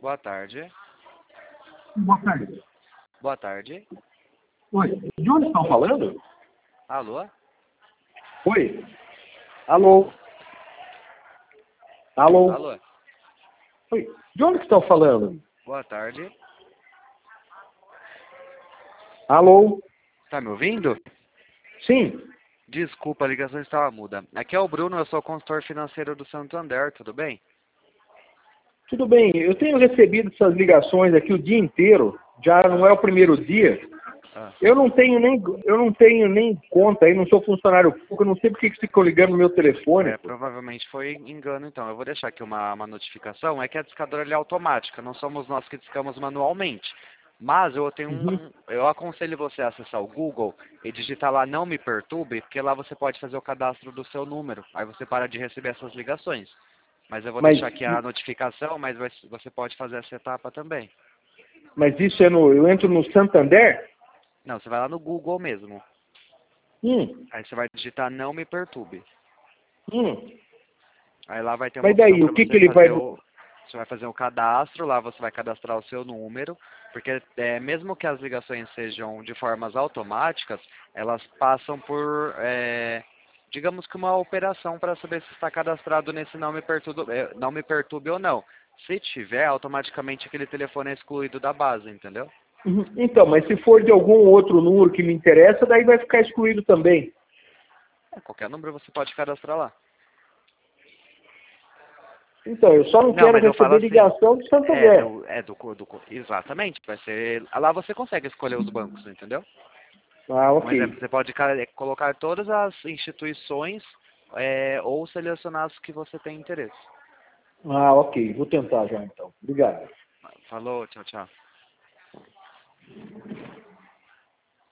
Boa tarde. Boa tarde. Boa tarde. Oi, de onde estão falando? Alô? Oi. Alô? Alô? Alô? Oi, de onde que estão falando? Boa tarde. Alô? Tá me ouvindo? Sim. Desculpa, a ligação estava muda. Aqui é o Bruno, eu sou consultor financeiro do Santander, tudo bem? Tudo bem, eu tenho recebido essas ligações aqui o dia inteiro, já não é o primeiro dia. Ah. Eu não tenho nem conta aí, não sou funcionário público, eu não sei por que ficam ligando no meu telefone. Provavelmente foi engano, então. Eu vou deixar aqui uma notificação. É que a discadora ela é automática, não somos nós que discamos manualmente. Mas eu tenho eu aconselho você a acessar o Google e digitar lá Não Me Perturbe, porque lá você pode fazer o cadastro do seu número. Aí você para de receber essas ligações. Mas eu vou deixar aqui a notificação, mas você pode fazer essa etapa também. Mas isso é eu entro no Santander? Não, você vai lá no Google mesmo. Aí você vai digitar Não Me Perturbe. Aí lá vai ter uma Mas opção daí, para o que você ele vai... fazer você vai fazer um cadastro, lá você vai cadastrar o seu número, porque mesmo que as ligações sejam de formas automáticas, elas passam por, digamos que uma operação para saber se está cadastrado nesse não me perturbe ou não. Se tiver, automaticamente aquele telefone é excluído da base, entendeu? Então, mas se for de algum outro número que me interessa, daí vai ficar excluído também. Qualquer número você pode cadastrar lá. Então, eu só não quero Mas eu falo receber assim, ligação de Santander. exatamente, vai ser, lá você consegue escolher os bancos, entendeu? Ah, Um ok. exemplo, você pode colocar todas as instituições ou selecionar as que você tem interesse. Ah, ok. Vou tentar já então. Obrigado. Falou, tchau, tchau.